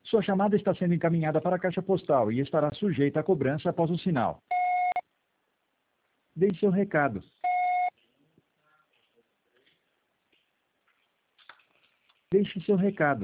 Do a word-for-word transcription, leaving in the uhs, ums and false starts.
Sua chamada está sendo encaminhada para a caixa postal e estará sujeita a cobrança após o sinal. Deixe seu recado. Deixe seu recado.